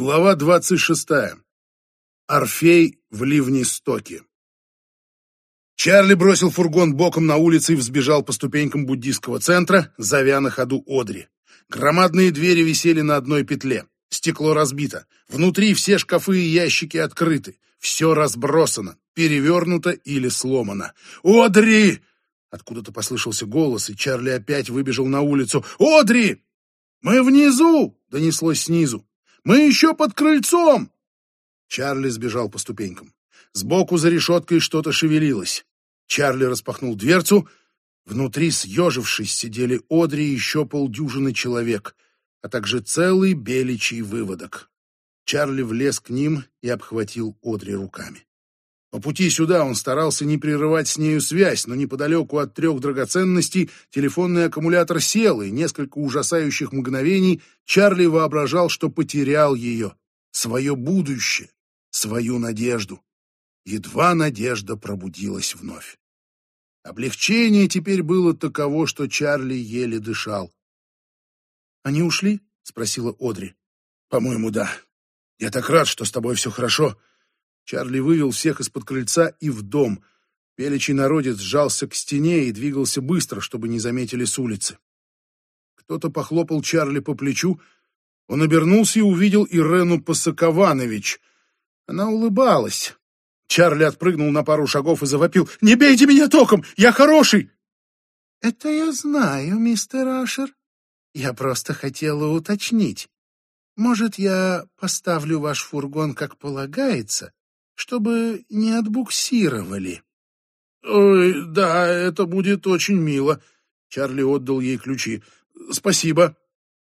Глава 26. Орфей в Ливнистоке. Чарли бросил фургон боком на улице и взбежал по ступенькам буддийского центра, зовя на ходу Одри. Громадные двери висели на одной петле. Стекло разбито. Внутри все шкафы и ящики открыты. Все разбросано, перевернуто или сломано. «Одри!» Откуда-то послышался голос, и Чарли опять выбежал на улицу. «Одри! Мы внизу!» — донеслось снизу. «Мы еще под крыльцом!» Чарли сбежал по ступенькам. Сбоку за решеткой что-то шевелилось. Чарли распахнул дверцу. Внутри, съежившись, сидели Одри и еще полдюжины человек, а также целый беличий выводок. Чарли влез к ним и обхватил Одри руками. По пути сюда он старался не прерывать с нею связь, но неподалеку от 3 драгоценностей телефонный аккумулятор сел, и несколько ужасающих мгновений Чарли воображал, что потерял ее, свое будущее, свою надежду. Едва надежда пробудилась вновь. Облегчение теперь было таково, что Чарли еле дышал. «Они ушли?» — спросила Одри. «По-моему, да. Я так рад, что с тобой все хорошо». Чарли вывел всех из-под крыльца и в дом. Беличий народец сжался к стене и двигался быстро, чтобы не заметили с улицы. Кто-то похлопал Чарли по плечу. Он обернулся и увидел Ирену Пасакованович. Она улыбалась. Чарли отпрыгнул на пару шагов и завопил: «Не бейте меня током! Я хороший!» «Это я знаю, мистер Ашер. Я просто хотела уточнить. Может, я поставлю ваш фургон как полагается, чтобы не отбуксировали?» «Ой, да, это будет очень мило». Чарли отдал ей ключи. «Спасибо».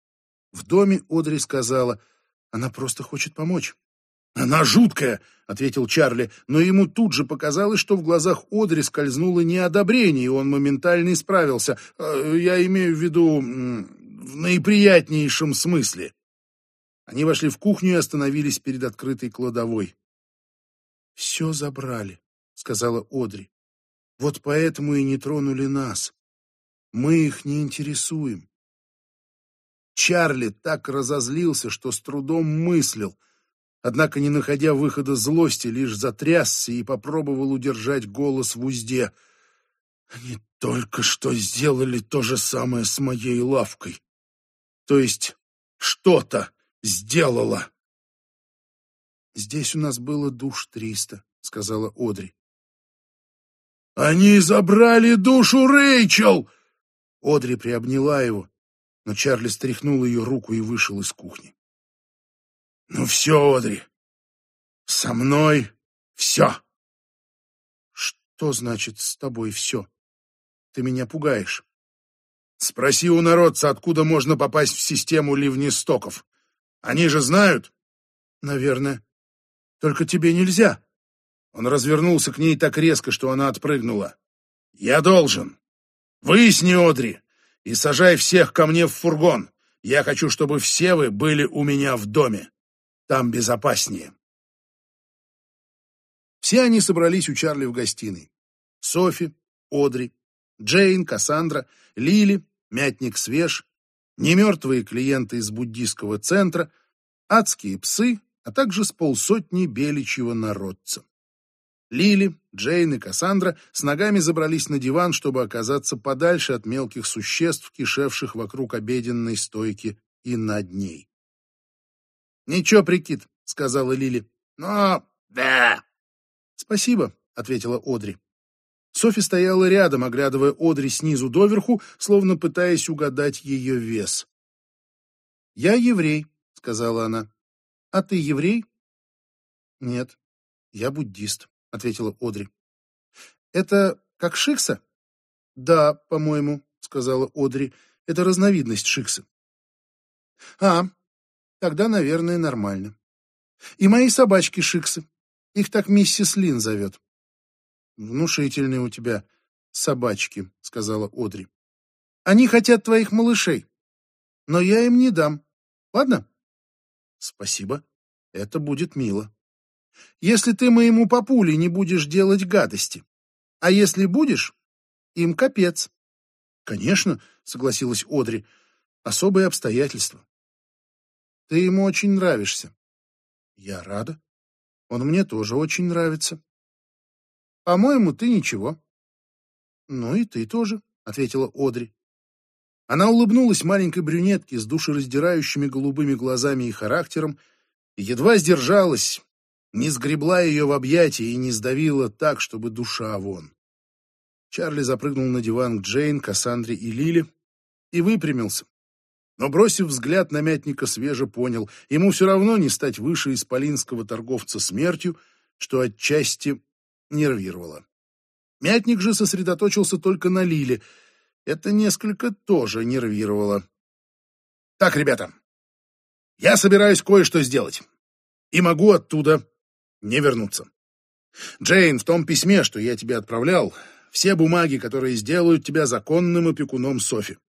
В доме Одри сказала: «Она просто хочет помочь». «Она жуткая», — ответил Чарли, но ему тут же показалось, что в глазах Одри скользнуло неодобрение, и он моментально исправился. «Я имею в виду в наиприятнейшем смысле». Они вошли в кухню и остановились перед открытой кладовой. «Все забрали», — сказала Одри. «Вот поэтому и не тронули нас. Мы их не интересуем». Чарли так разозлился, что с трудом мыслил, однако, не находя выхода злости, лишь затрясся и попробовал удержать голос в узде. «Они только что сделали то же самое с моей лавкой. То есть что-то сделала». «Здесь у нас было душ 300, сказала Одри. «Они забрали душу Рэйчел!» Одри приобняла его, но Чарли стряхнул ее руку и вышел из кухни. «Ну все, Одри, со мной все». «Что значит с тобой все? Ты меня пугаешь». «Спроси у народца, откуда можно попасть в систему ливнестоков. Они же знают». «Наверное. Только тебе нельзя». Он развернулся к ней так резко, что она отпрыгнула. «Я должен. Выясни, Одри, и сажай всех ко мне в фургон. Я хочу, чтобы все вы были у меня в доме. Там безопаснее». Все они собрались у Чарли в гостиной. Софи, Одри, Джейн, Кассандра, Лили, Мятник Свеж, немертвые клиенты из буддийского центра, адские псы, а также с полсотни беличьего народца. Лили, Джейн и Кассандра с ногами забрались на диван, чтобы оказаться подальше от мелких существ, кишевших вокруг обеденной стойки и над ней. «Ничего, прикид», — сказала Лили. «Но да». «Спасибо», — ответила Одри. Софи стояла рядом, оглядывая Одри снизу доверху, словно пытаясь угадать ее вес. «Я еврей», — сказала она. «А ты еврей?» «Нет, я буддист», — ответила Одри. «Это как шикса?» «Да, по-моему», — сказала Одри. «Это разновидность шиксы». «А, тогда, наверное, нормально. И мои собачки шиксы. Их так миссис Лин зовет». «Внушительные у тебя собачки», — сказала Одри. «Они хотят твоих малышей, но я им не дам. Ладно?» «Спасибо. Это будет мило. Если ты моему папуле не будешь делать гадости. А если будешь, им капец». «Конечно», — согласилась Одри. «Особые обстоятельства». «Ты ему очень нравишься». Я рада. Он мне тоже очень нравится. По-моему, ты ничего. Ну и ты тоже, ответила Одри. Она улыбнулась маленькой брюнетке с душераздирающими голубыми глазами и характером, и едва сдержалась, не сгребла ее в объятия и не сдавила так, чтобы душа вон. Чарли запрыгнул на диван к Джейн, Кассандре и Лили и выпрямился. Но, бросив взгляд на Мятника, свеже понял, ему все равно не стать выше исполинского торговца смертью, что отчасти нервировало. Мятник же сосредоточился только на Лиле. Это несколько тоже нервировало. «Так, ребята, я собираюсь кое-что сделать, и могу оттуда не вернуться. Джейн, в том письме, что я тебе отправлял, все бумаги, которые сделают тебя законным опекуном Софи».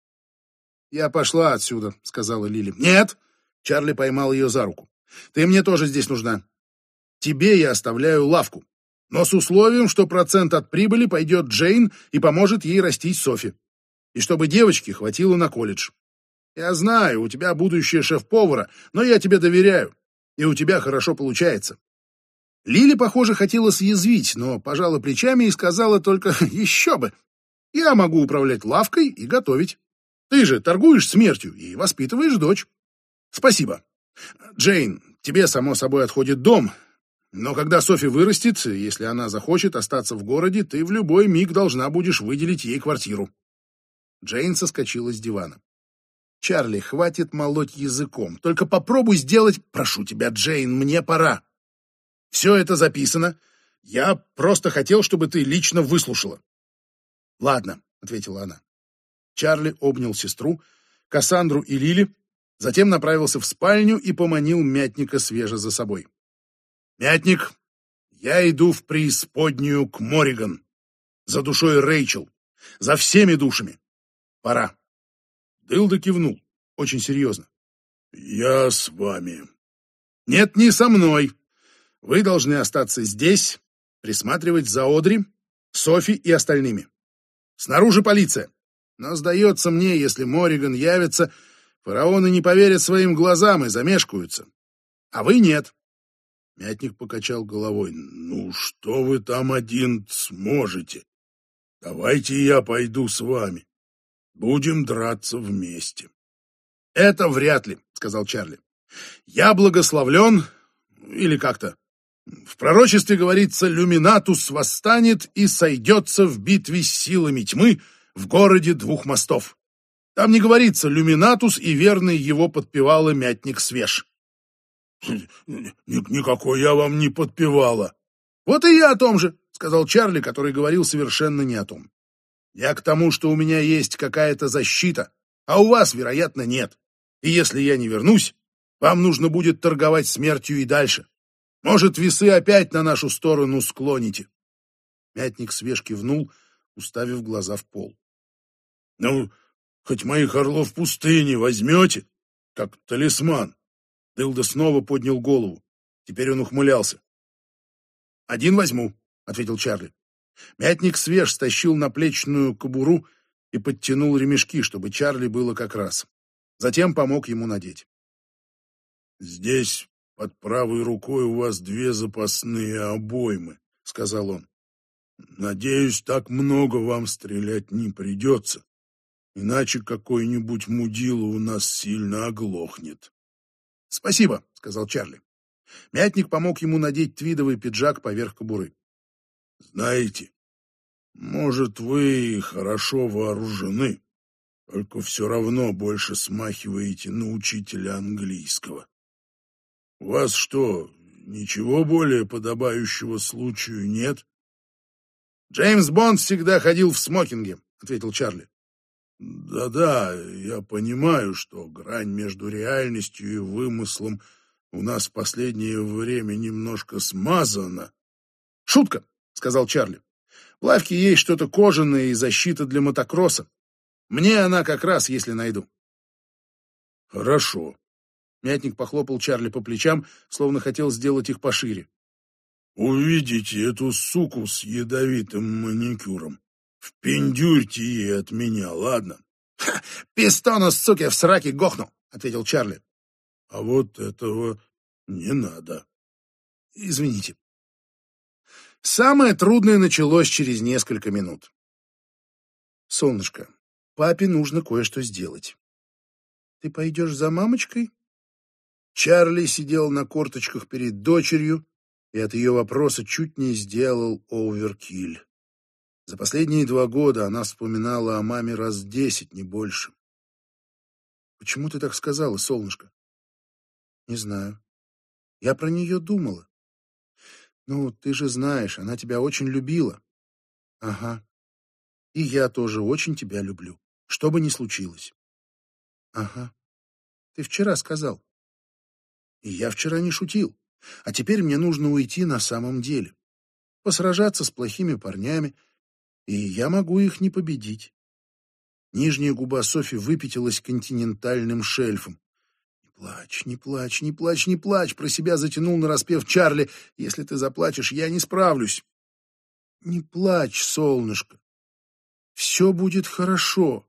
«Я пошла отсюда», — сказала Лили. «Нет!» — Чарли поймал ее за руку. «Ты мне тоже здесь нужна. Тебе я оставляю лавку, но с условием, что процент от прибыли пойдет Джейн и поможет ей растить Софи. И чтобы девочке хватило на колледж. Я знаю, у тебя будущее шеф-повара, но я тебе доверяю, и у тебя хорошо получается». Лили, похоже, хотела съязвить, но пожала плечами и сказала только: «Еще бы! Я могу управлять лавкой и готовить. Ты же торгуешь смертью и воспитываешь дочь. Спасибо. Джейн, тебе, само собой, отходит дом, но когда Софи вырастет, если она захочет остаться в городе, ты в любой миг должна будешь выделить ей квартиру». Джейн соскочила с дивана. «Чарли, хватит молоть языком. Только попробуй сделать... Прошу тебя, Джейн, мне пора. Все это записано. Я просто хотел, чтобы ты лично выслушала». «Ладно», — ответила она. Чарли обнял сестру, Кассандру и Лили, затем направился в спальню и поманил Мятника свеже за собой. «Мятник, я иду в преисподнюю к Морриган. За душой Рэйчел. За всеми душами. Пора». Дылда кивнул, очень серьезно. «Я с вами». «Нет, не со мной. Вы должны остаться здесь, присматривать за Одри, Софи и остальными. Снаружи полиция. Но, сдается мне, если Морриган явится, фараоны не поверят своим глазам и замешкаются. А вы нет». Мятник покачал головой. «Ну, что вы там один сможете? Давайте я пойду с вами. Будем драться вместе». «Это вряд ли», — сказал Чарли. «Я благословлен, или как-то. В пророчестве говорится, Люминатус восстанет и сойдется в битве с силами тьмы в городе двух мостов. Там не говорится Люминатус и верный его подпевала Мятник Свеж». «Никакой я вам не подпевала». «Вот и я о том же», — сказал Чарли, который говорил совершенно не о том. «Я к тому, что у меня есть какая-то защита, а у вас, вероятно, нет. И если я не вернусь, вам нужно будет торговать смертью и дальше. Может, весы опять на нашу сторону склоните». Мятник Свеж кивнул, уставив глаза в пол. «Ну, хоть моих орлов пустыни возьмете, как талисман». Дылда снова поднял голову. Теперь он ухмылялся. «Один возьму», — ответил Чарли. Мятник Свеж стащил наплечную кобуру и подтянул ремешки, чтобы Чарли было как раз. Затем помог ему надеть. «Здесь под правой рукой у вас 2 запасные обоймы», — сказал он. «Надеюсь, так много вам стрелять не придется, иначе какой-нибудь мудила у нас сильно оглохнет». «Спасибо», — сказал Чарли. Мятник помог ему надеть твидовый пиджак поверх кобуры. «Знаете, может, вы и хорошо вооружены, только все равно больше смахиваете на учителя английского. У вас что, ничего более подобающего случаю нет?» «Джеймс Бонд всегда ходил в смокинге», — ответил Чарли. «Да-да, я понимаю, что грань между реальностью и вымыслом у нас в последнее время немножко смазана». «Шутка», — сказал Чарли. «В лавке есть что-то кожаное и защита для мотокросса. Мне она как раз, если найду». «Хорошо». Мятник похлопал Чарли по плечам, словно хотел сделать их пошире. «Увидите эту суку с ядовитым маникюром. Впендюрьте ей от меня, ладно?» «Пистона, суки, в сраке гохну», — ответил Чарли. «А вот этого не надо». Извините. Самое трудное началось через несколько минут. Солнышко, папе нужно кое-что сделать. Ты пойдешь за мамочкой? Чарли сидел на корточках перед дочерью и от ее вопроса чуть не сделал оверкиль. За последние 2 года она вспоминала о маме раз 10, не больше. Почему ты так сказала, солнышко? Не знаю. Я про нее думала. Ну, ты же знаешь, она тебя очень любила. Ага. И я тоже очень тебя люблю, что бы ни случилось. Ага. Ты вчера сказал. И я вчера не шутил. А теперь мне нужно уйти на самом деле. Посражаться с плохими парнями, и я могу их не победить. Нижняя губа Софи выпятилась континентальным шельфом. «Не плачь, не плачь, не плачь, не плачь!» Про себя затянул нараспев Чарли. «Если ты заплачешь, я не справлюсь». «Не плачь, солнышко. Все будет хорошо».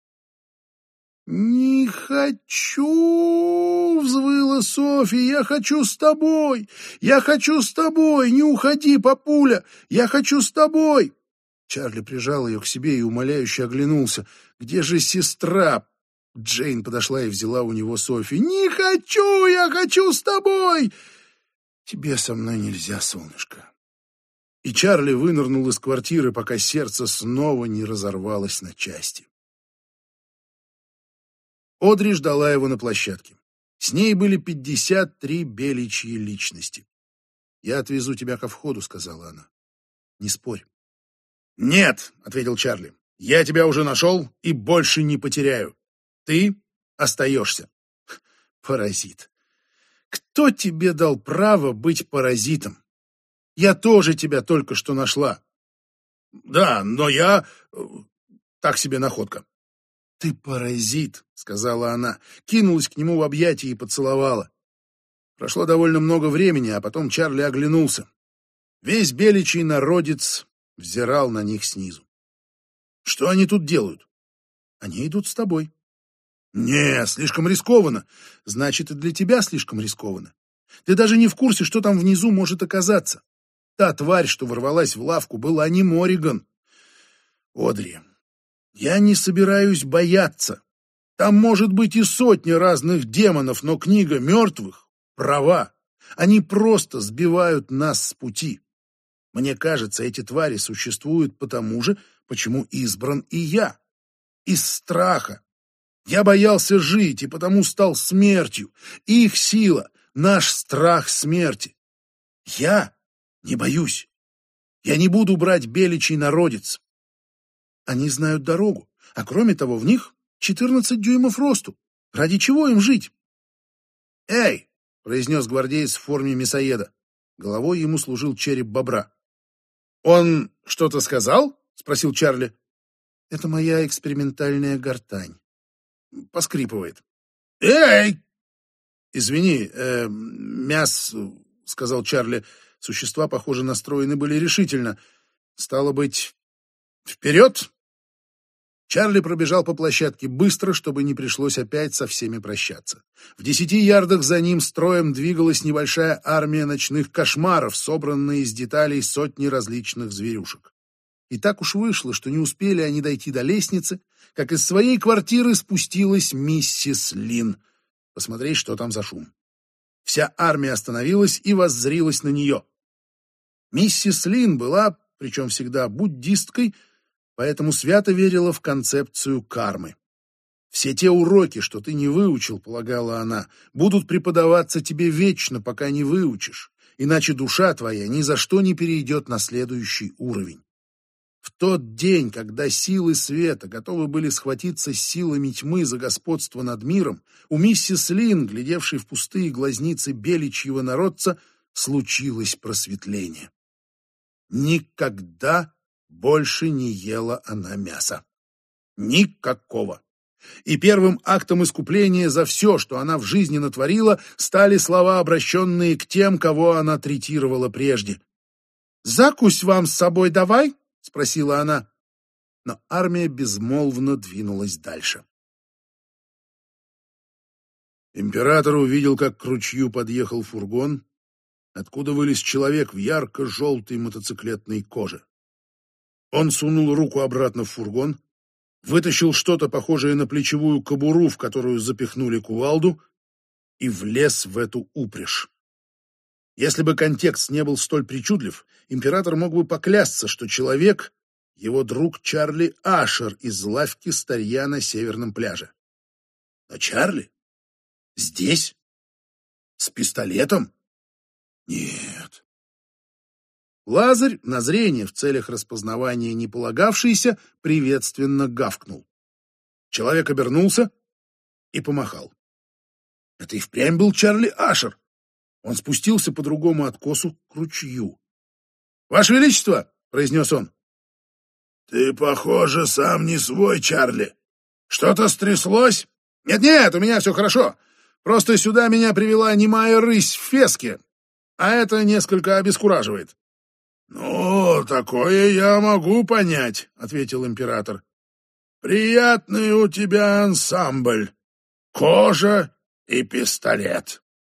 «Не хочу!» — взвыла Софи. «Я хочу с тобой! Я хочу с тобой! Не уходи, папуля! Я хочу с тобой!» Чарли прижал ее к себе и умоляюще оглянулся. «Где же сестра?» Джейн подошла и взяла у него Софи. «Не хочу! Я хочу с тобой!» «Тебе со мной нельзя, солнышко». И Чарли вынырнул из квартиры, пока сердце снова не разорвалось на части. Одри ждала его на площадке. С ней были 53 беличьи личности. «Я отвезу тебя ко входу», — сказала она. «Не спорь». «Нет», — ответил Чарли, — «я тебя уже нашел и больше не потеряю. Ты остаешься». Паразит. Кто тебе дал право быть паразитом? Я тоже тебя только что нашла. Да, но я... Так себе находка. Ты паразит, сказала она, кинулась к нему в объятия и поцеловала. Прошло довольно много времени, а потом Чарли оглянулся. Весь беличий народец взирал на них снизу. Что они тут делают? Они идут с тобой. Не, слишком рискованно. Значит, и для тебя слишком рискованно. Ты даже не в курсе, что там внизу может оказаться. Та тварь, что ворвалась в лавку, была не Морриган. Одри, я не собираюсь бояться. Там может быть и сотни разных демонов, но книга мертвых права. Они просто сбивают нас с пути. Мне кажется, эти твари существуют потому же, почему избран и я. Из страха. Я боялся жить и потому стал смертью. Их сила — наш страх смерти. Я не боюсь. Я не буду брать беличий народец. Они знают дорогу, а кроме того, в них 14 дюймов росту. Ради чего им жить? «Эй!» — произнес гвардеец в форме мясоеда. Головой ему служил череп бобра. «Он что-то сказал?» — спросил Чарли. «Это моя экспериментальная гортань. Поскрипывает». «Эй!» «Извини, мяс...» — сказал Чарли. Существа, похоже, настроены были решительно. «Стало быть, вперед!» Чарли пробежал по площадке быстро, чтобы не пришлось опять со всеми прощаться. В 10 ярдах за ним строем двигалась небольшая армия ночных кошмаров, собранная из деталей сотни различных зверюшек. И так уж вышло, что не успели они дойти до лестницы, как из своей квартиры спустилась миссис Лин. Посмотреть, что там за шум. Вся армия остановилась и воззрилась на нее. Миссис Лин была, причем всегда буддисткой, поэтому свято верила в концепцию кармы. Все те уроки, что ты не выучил, полагала она, будут преподаваться тебе вечно, пока не выучишь, иначе душа твоя ни за что не перейдет на следующий уровень. В тот день, когда силы света готовы были схватиться с силами тьмы за господство над миром, у миссис Лин, глядевшей в пустые глазницы беличьего народца, случилось просветление. Никогда больше не ела она мяса. Никакого. И первым актом искупления за все, что она в жизни натворила, стали слова, обращенные к тем, кого она третировала прежде. «Закусь вам с собой давай?» — спросила она. Но армия безмолвно двинулась дальше. Император увидел, как к ручью подъехал фургон, откуда вылез человек в ярко-желтой мотоциклетной коже. Он сунул руку обратно в фургон, вытащил что-то похожее на плечевую кобуру, в которую запихнули кувалду, и влез в эту упряжь. Если бы контекст не был столь причудлив, император мог бы поклясться, что человек — его друг Чарли Ашер из лавки старья на северном пляже. Но Чарли? Здесь? С пистолетом? Нет. Лазарь, на зрение в целях распознавания не полагавшийся, приветственно гавкнул. Человек обернулся и помахал. Это и впрямь был Чарли Ашер. Он спустился по другому откосу к ручью. «Ваше Величество!» — произнес он. «Ты, похоже, сам не свой, Чарли. Что-то стряслось?» «Нет-нет, у меня все хорошо. Просто сюда меня привела немая рысь в феске, а это несколько обескураживает». «Ну, такое я могу понять», — ответил император. «Приятный у тебя ансамбль. Кожа и пистолет.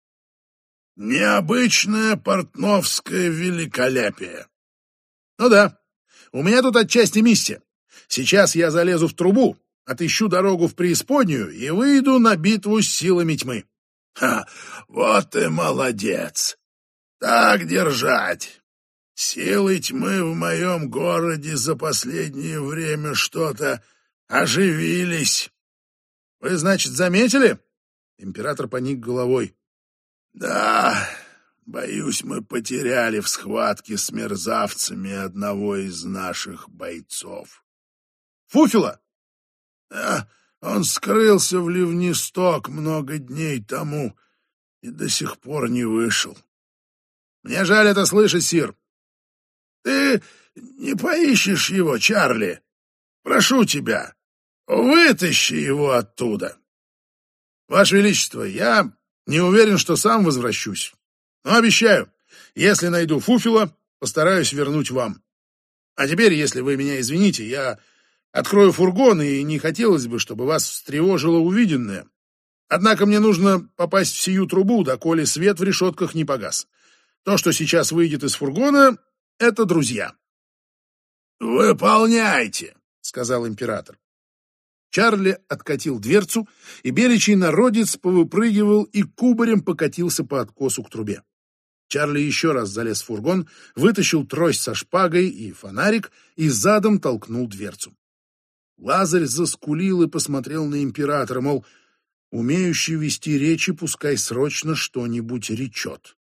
Необычное портновское великолепие». «Ну да, у меня тут отчасти миссия. Сейчас я залезу в трубу, отыщу дорогу в преисподнюю и выйду на битву с силами тьмы». «Ха, вот и молодец. Так держать. Силы тьмы в моем городе за последнее время что-то оживились». «Вы, значит, заметили?» Император поник головой. «Да, боюсь, мы потеряли в схватке с мерзавцами одного из наших бойцов». «Фуфела?» «Да, он скрылся в Ливнисток много дней тому и до сих пор не вышел». «Мне жаль это слышать, сир». «Ты не поищешь его, Чарли? Прошу тебя, вытащи его оттуда». «Ваше Величество, я не уверен, что сам возвращусь. Но обещаю, если найду Фуфела, постараюсь вернуть вам. А теперь, если вы меня извините, я открою фургон, и не хотелось бы, чтобы вас встревожило увиденное. Однако мне нужно попасть в сию трубу, доколе свет в решетках не погас. То, что сейчас выйдет из фургона, — это друзья». «Выполняйте», — сказал император. Чарли откатил дверцу, и беличий народец повыпрыгивал и кубарем покатился по откосу к трубе. Чарли еще раз залез в фургон, вытащил трость со шпагой и фонарик и задом толкнул дверцу. Лазарь заскулил и посмотрел на императора, мол, умеющий вести речи, пускай срочно что-нибудь речет.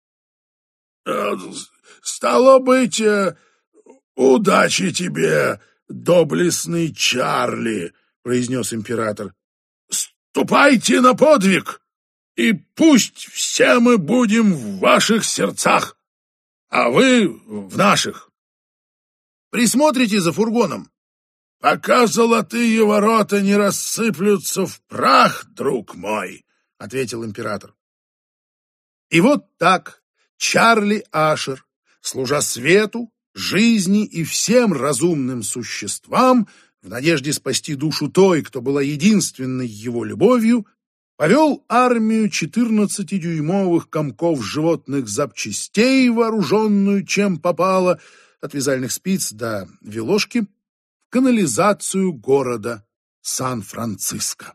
«Стало быть, удачи тебе, доблестный Чарли», — произнес император. «Ступайте на подвиг, и пусть все мы будем в ваших сердцах, а вы в наших. Присмотрите за фургоном, пока золотые ворота не рассыплются в прах, друг мой», — ответил император. И вот так Чарли Ашер, служа свету, жизни и всем разумным существам, в надежде спасти душу той, кто была единственной его любовью, повел армию 14-дюймовых комков животных запчастей, вооруженную чем попало, от вязальных спиц до веложки, в канализацию города Сан-Франциско.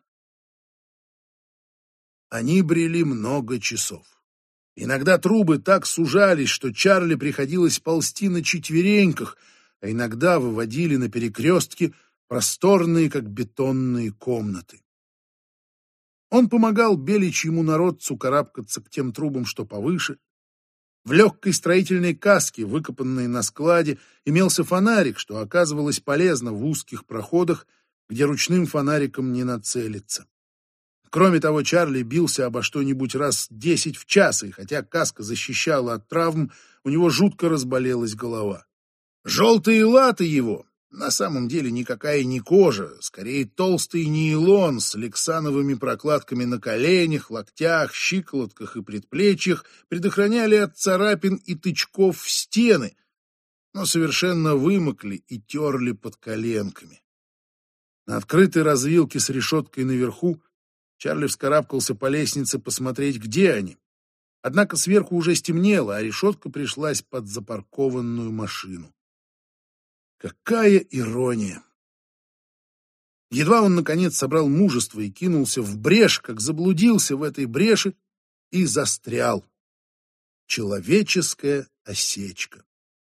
Они брели много часов. Иногда трубы так сужались, что Чарли приходилось ползти на четвереньках, а иногда выводили на перекрестке просторные, как бетонные комнаты. Он помогал беличьему народцу карабкаться к тем трубам, что повыше. В легкой строительной каске, выкопанной на складе, имелся фонарик, что оказывалось полезно в узких проходах, где ручным фонариком не нацелиться. Кроме того, Чарли бился обо что-нибудь раз 10 в час, и хотя каска защищала от травм, у него жутко разболелась голова. Желтые латы его, на самом деле никакая не кожа, скорее толстый нейлон с лексановыми прокладками на коленях, локтях, щиколотках и предплечьях, предохраняли от царапин и тычков в стены, но совершенно вымокли и терли под коленками. На открытой развилке с решеткой наверху Чарли вскарабкался по лестнице посмотреть, где они. Однако сверху уже стемнело, а решетка пришлась под запаркованную машину. Какая ирония! Едва он, наконец, собрал мужество и кинулся в брешь, как заблудился в этой бреши и застрял. Человеческая осечка.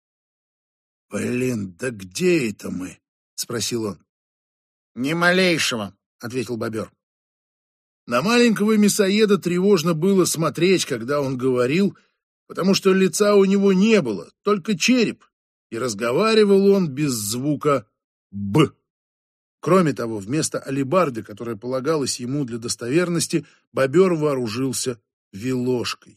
«Блин, да где это мы?» — спросил он. «Ни малейшего», — ответил бобер. На маленького мясоеда тревожно было смотреть, когда он говорил, потому что лица у него не было, только череп, и разговаривал он без звука «б». Кроме того, вместо алебарды, которая полагалась ему для достоверности, бобер вооружился вилошкой.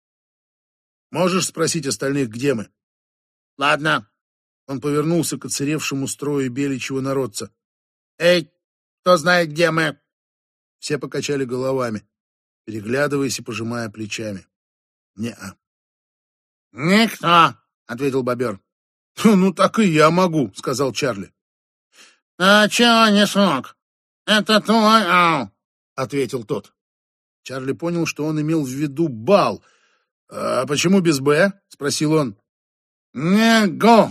«Можешь спросить остальных, где мы?» «Ладно». Он повернулся к оцаревшему строю беличьего народца. «Эй, кто знает, где мы?» Все покачали головами, переглядываясь и пожимая плечами. «Не-а». «Никто», — ответил бобер. «Ну, так и я могу», — сказал Чарли. «А чего не смог? Это твой ау», — ответил тот. Чарли понял, что он имел в виду бал. «А почему без «Б»?» — спросил он. «Не гу».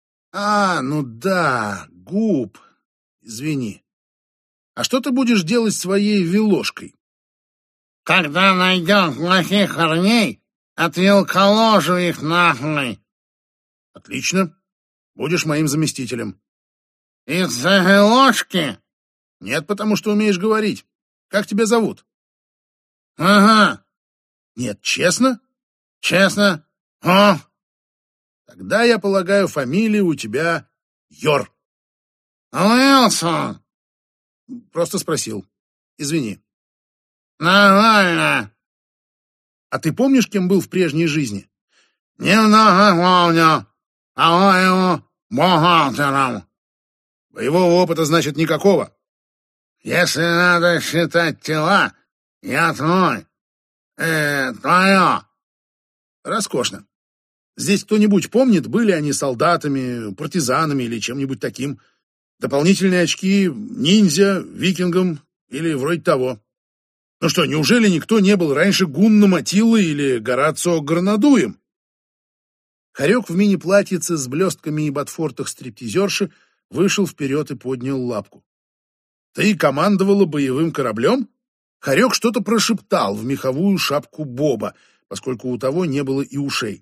Ну да, губ. Извини. А что ты будешь делать своей вилошкой?» «Когда найдем плохих парней, отвилколожу их нахуй». «Отлично. Будешь моим заместителем». «Из-за вилошки?» «Нет, потому что умеешь говорить. Как тебя зовут?» «Ага». «Нет, честно?» «Честно?» «О». «Тогда, я полагаю, фамилия у тебя Йор». «Уилсон». «Просто спросил. Извини». «Нормально». «А ты помнишь, кем был в прежней жизни?» «Немного помню. По-моему, бухгалтером». «Боевого опыта, значит, никакого?» «Если надо считать тела, я твой. Твое». «Роскошно. Здесь кто-нибудь помнит, были они солдатами, партизанами или чем-нибудь таким? Дополнительные очки ниндзя, викингам или вроде того? Ну что, неужели никто не был раньше Гунном Атиллой или Горацио Гранадуем?» Хорек в мини-платьице с блестками и ботфортах стриптизерши вышел вперед и поднял лапку. «Ты командовала боевым кораблем?» Хорек что-то прошептал в меховую шапку Боба, поскольку у того не было и ушей.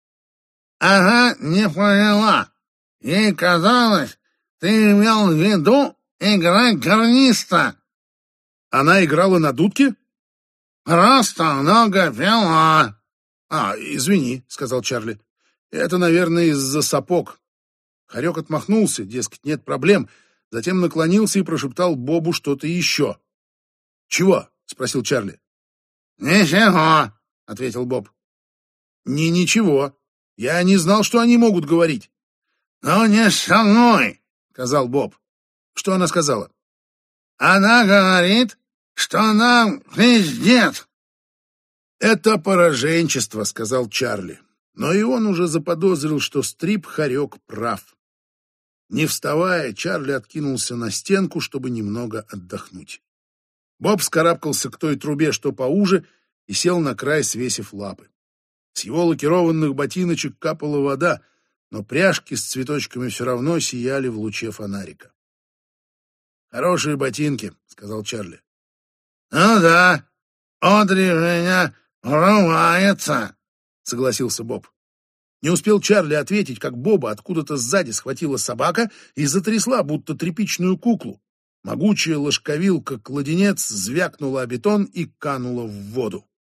«Ага, не поняла. Ей казалось, ты имел в виду играть гарниста». «Она играла на дудке?» «Просто много пила». «Извини», — сказал Чарли. «Это, наверное, из-за сапог». Хорек отмахнулся, дескать, нет проблем, затем наклонился и прошептал Бобу что-то еще. «Чего?» — спросил Чарли. «Ничего», — ответил Боб. «Ничего. Я не знал, что они могут говорить». «Ну не со мной», — сказал Боб. «Что она сказала?» «Она говорит, что нам пиздец». «Это пораженчество», — сказал Чарли. Но и он уже заподозрил, что Стрип-хорек прав. Не вставая, Чарли откинулся на стенку, чтобы немного отдохнуть. Боб вскарабкался к той трубе, что поуже, и сел на край, свесив лапы. С его лакированных ботиночек капала вода, но пряжки с цветочками все равно сияли в луче фонарика. «Хорошие ботинки», — сказал Чарли. «Ну да, Одри в меня врывается», — согласился Боб. Не успел Чарли ответить, как Боба откуда-то сзади схватила собака и затрясла, будто тряпичную куклу. Могучая ложковилка-кладенец звякнула о бетон и канула в воду.